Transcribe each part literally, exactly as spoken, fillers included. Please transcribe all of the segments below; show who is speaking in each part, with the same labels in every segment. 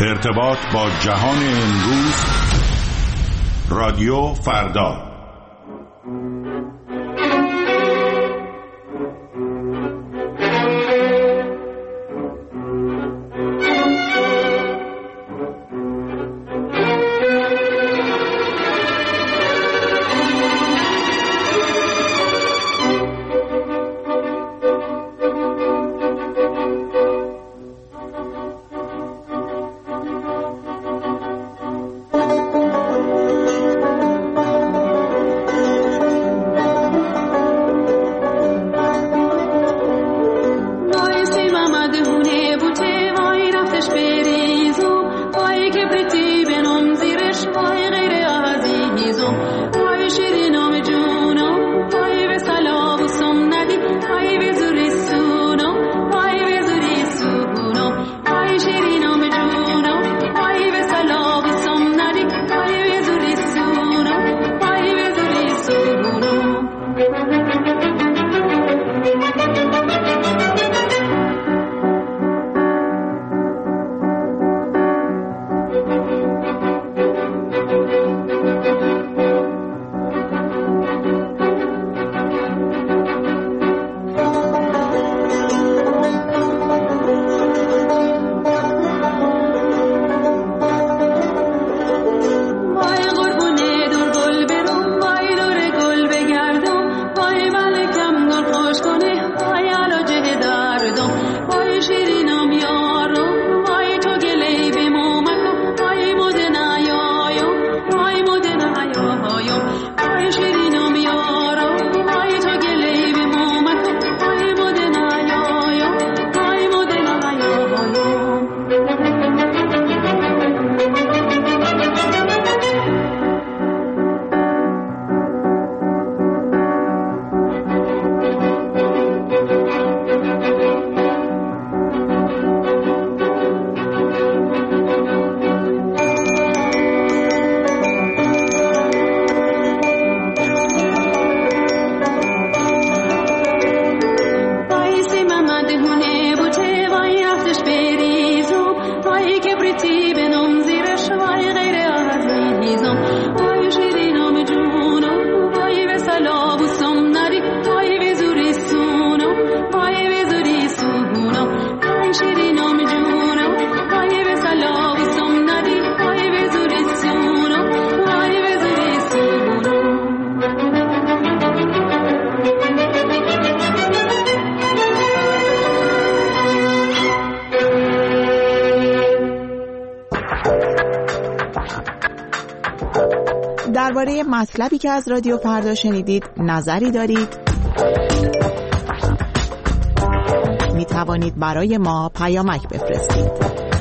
Speaker 1: ارتباط با جهان امروز، رادیو فردا.
Speaker 2: درباره مطلبی که از رادیو فردا شنیدید نظری دارید؟ می توانید برای ما پیامک بفرستید.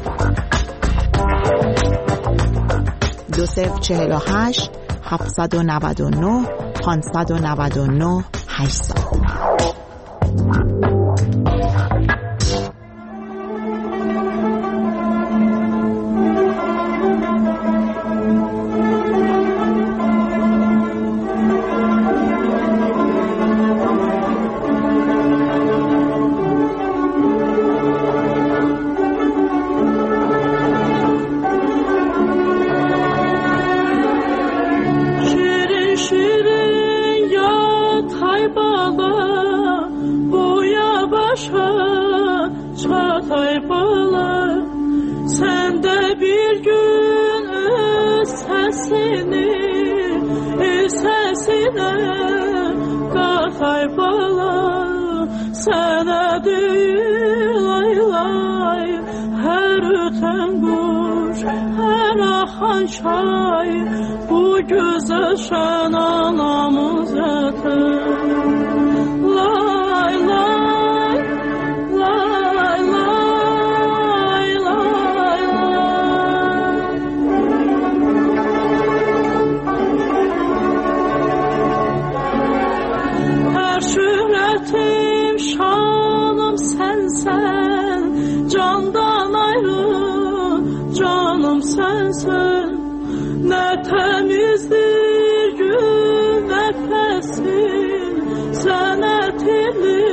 Speaker 2: دو صفر چهل و هشت هفتصد و نود و نه پانصد و نود و نه هشتصد.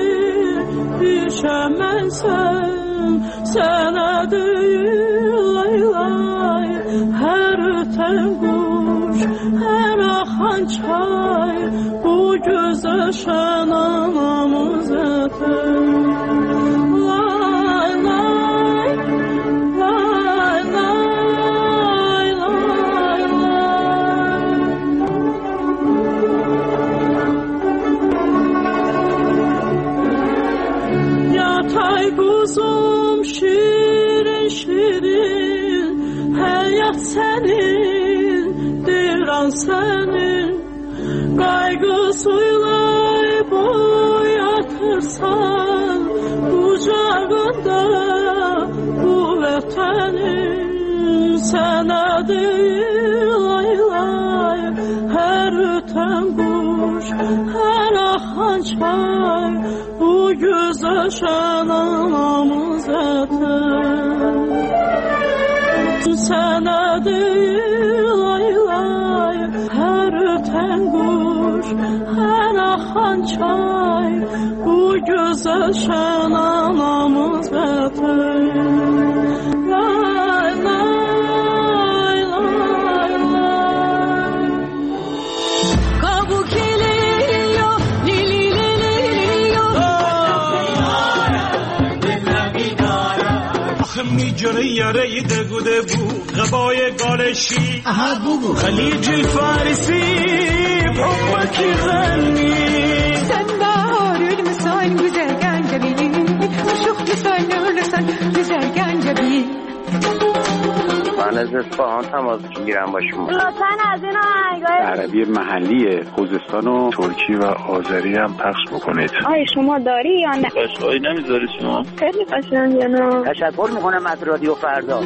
Speaker 3: Sen, sen değil lay lay her tenguş her akan çay bu göze şenanamız eter. Lay lay lay lay lay lay. Yatay kuzum şirin şirin hayat senin diran senin kaygı suylar boyatırsan kucağında bu vatanın sana değil lay lay her öten kuş her akan çay bu göz aşan anamız eter. Sana değil lay lay her öten kuş her akan çay bu göz aşan anamız eter. Lay lay lay lay. Kabuk geliyor lili lili liliyor.
Speaker 4: میجره یاره دگو دگو غبای گالشی خلیج الفارسی بحبك يغني
Speaker 5: sen bahar ölmüşsen güzel gencebi aşık lüsen ölürsen güzel gencebi.
Speaker 6: من از اصفهان تماس میگیرم با شما.
Speaker 7: لطفاً از این آهنگای
Speaker 1: عربی محلی خوزستان و ترکی و آذری هم پخش بکنید.
Speaker 7: آیا شما داری یا نه؟
Speaker 6: قشقایی نمیذاری شما؟
Speaker 7: خیلی قشنگه نه؟
Speaker 6: تشکر میکنم از رادیو فردا.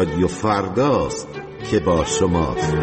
Speaker 8: رادیو فرداست که با شماست.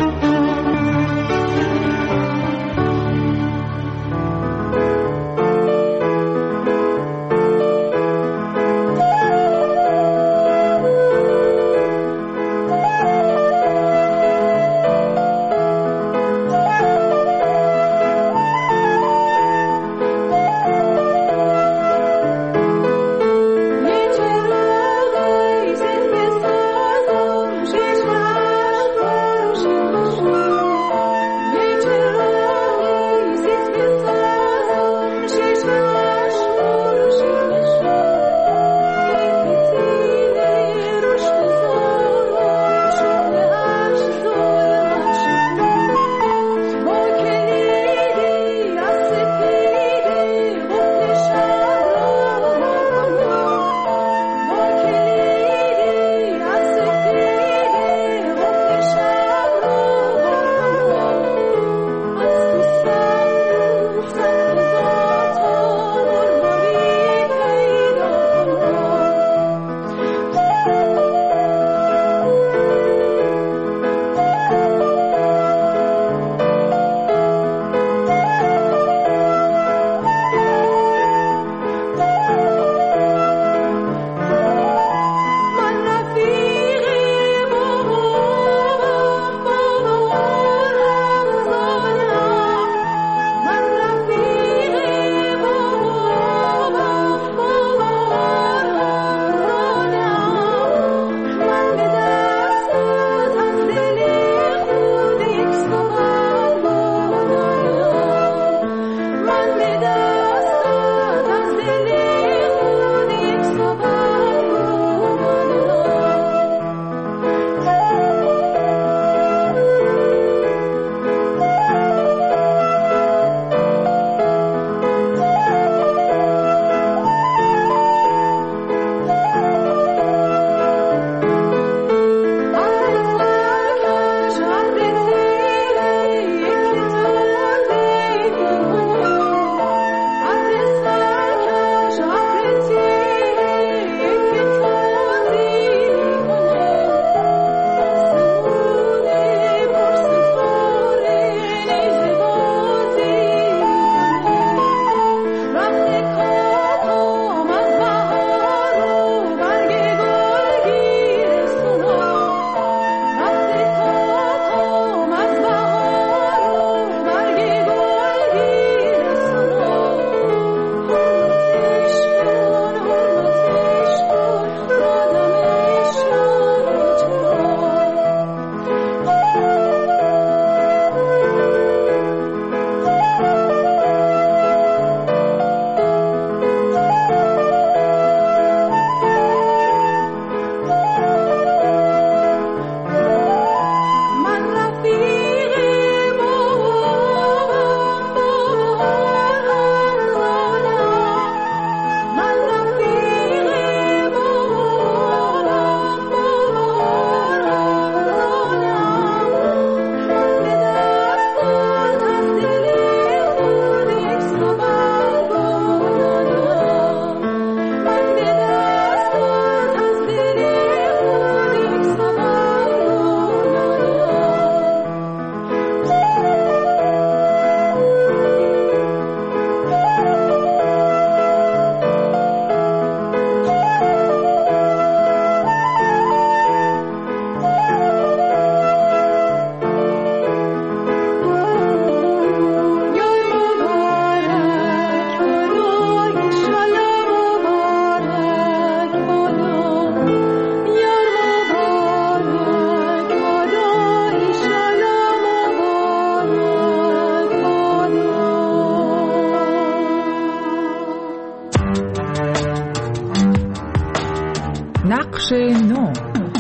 Speaker 2: نقش نو.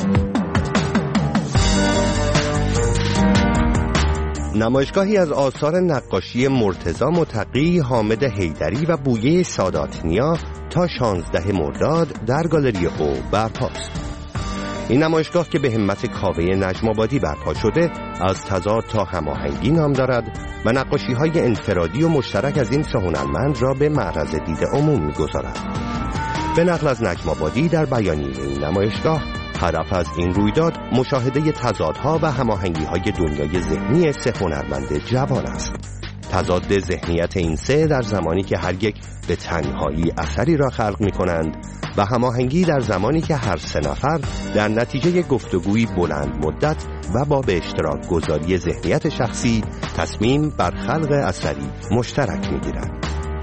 Speaker 9: نمایشگاهی از آثار نقاشی مرتضی متقی، حامد حیدری و بویه ساداتنیا تا شانزده مرداد در گالری او برپاست. این نمایشگاه که به همت کاوه نجم‌آبادی برپا شده، از تضاد تا هماهنگی نام دارد و نقاشی‌های انفرادی و مشترک از این سه هنرمند را به معرض دید عموم می‌گذارد. به نقل از نجم‌آبادی در بیانیه این نمایشگاه، هدف از این رویداد مشاهده تضادها و هماهنگی‌های دنیای ذهنی سه هنرمند جوان است. تضاد ذهنیت این سه در زمانی که هر یک به تنهایی اثری را خلق می‌کنند و هماهنگی در زمانی که هر سه نفر در نتیجه گفتگویی بلند مدت و با به اشتراک گذاری ذهنیت شخصی تصمیم بر خلق اثری مشترک می‌گیرند.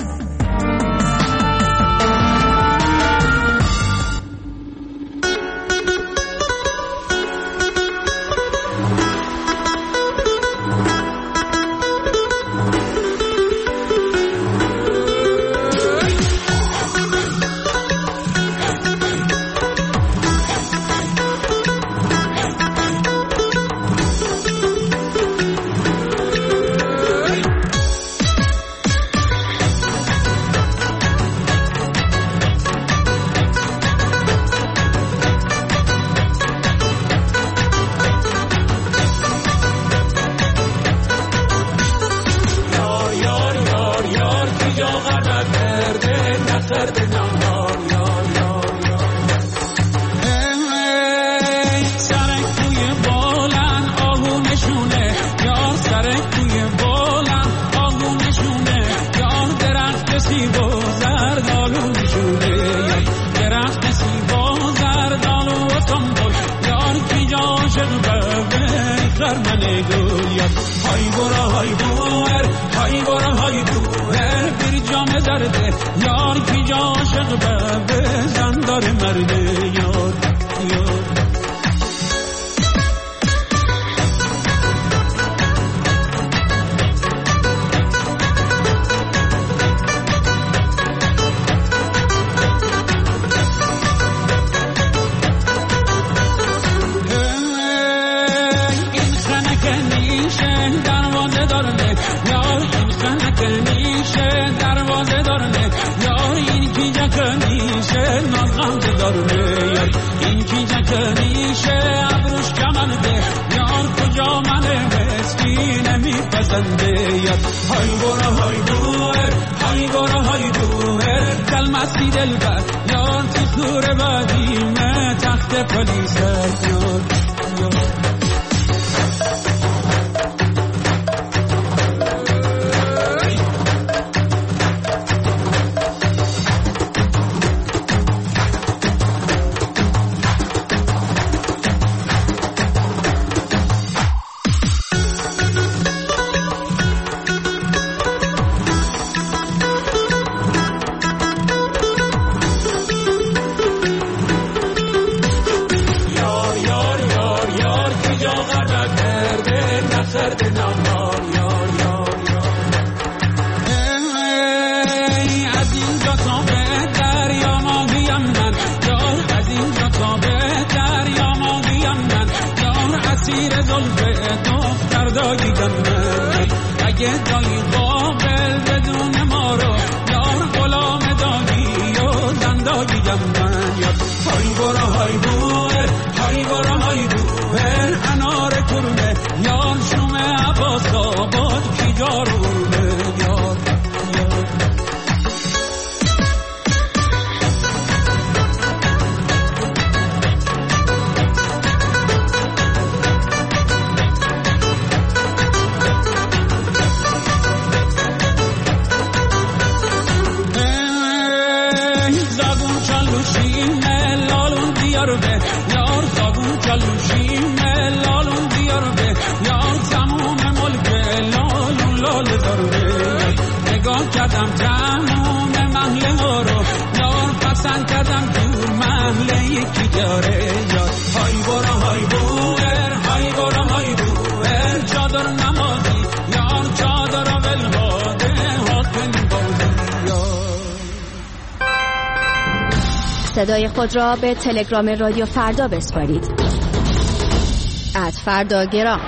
Speaker 10: صدای خود را به تلگرام رادیو فردا بسپارید. ات فرداگرام.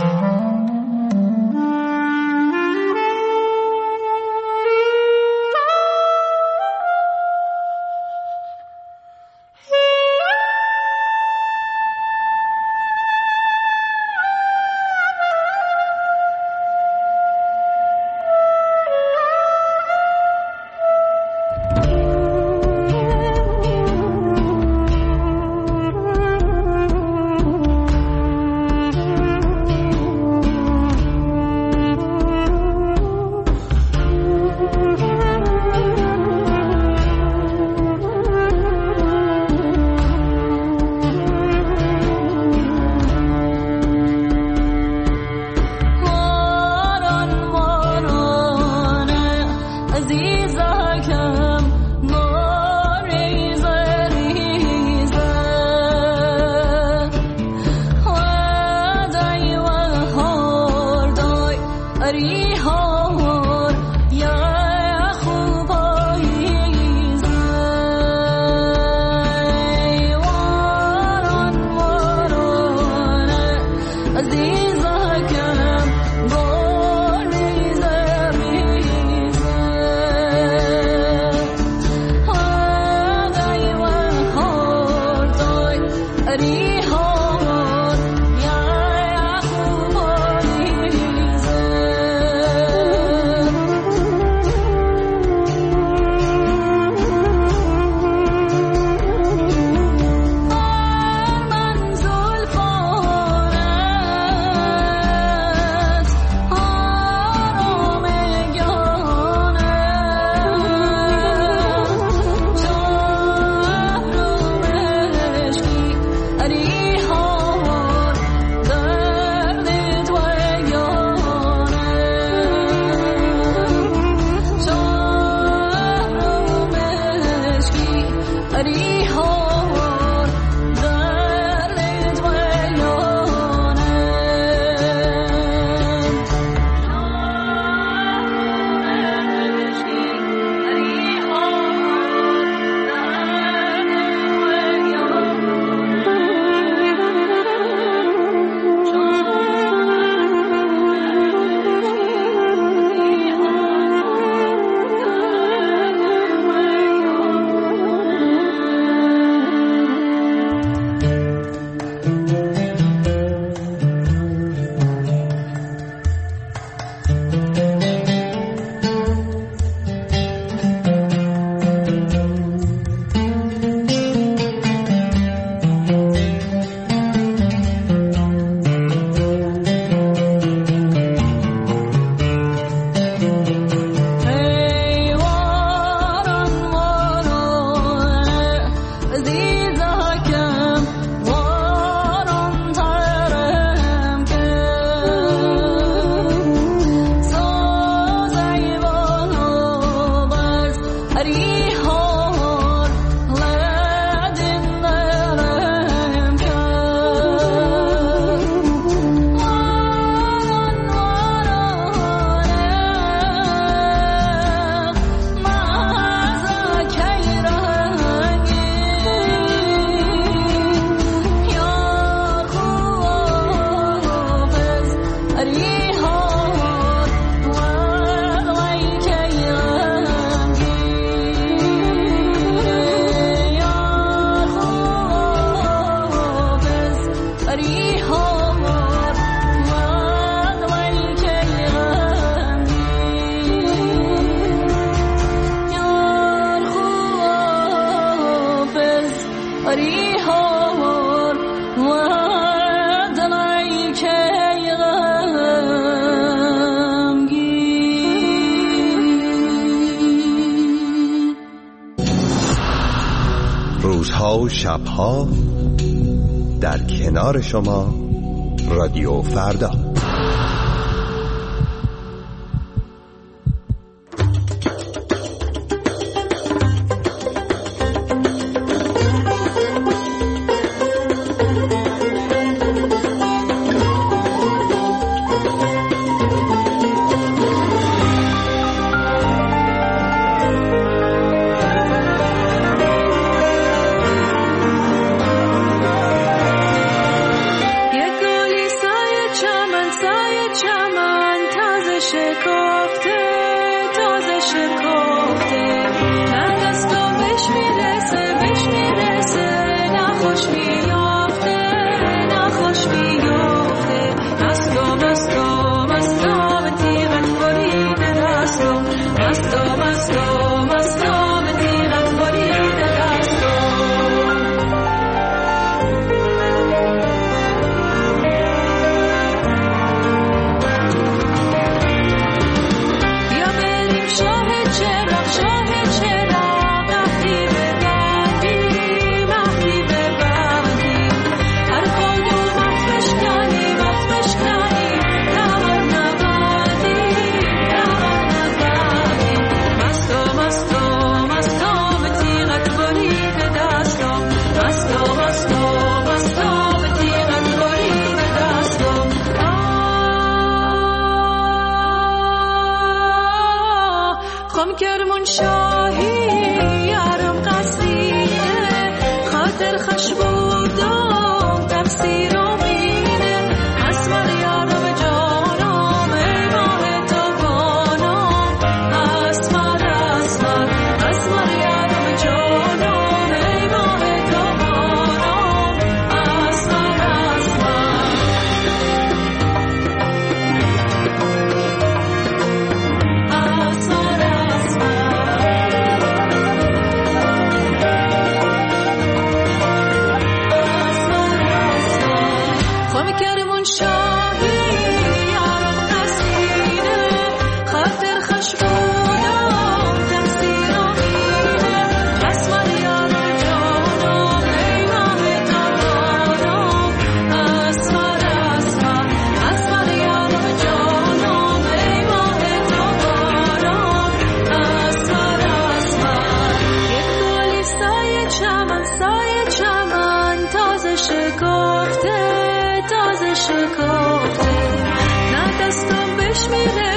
Speaker 5: Bye.
Speaker 9: روزها و شبها در کنار شما رادیو فردا.
Speaker 3: خم کرمون شاهی یارم قصیده خاطر خش بودم تفسیر امینه اسمر یارم جانم ای ماه تابانم اسمر اسمر اسمر یارم جانم ای ماه تابانم اسمر اسمر خم کرمون شاهی یارم قصیده خاطر خش بودم تفسیر امینه اسمر یارم جانم ای ماه تابانم اسمر اسمر اسمر یارم جانم ای ماه تابانم اسمر اسمر یک گلی سایه چمن سایه چمن تازه شکفته تازه شکفته نه دستم بشمیره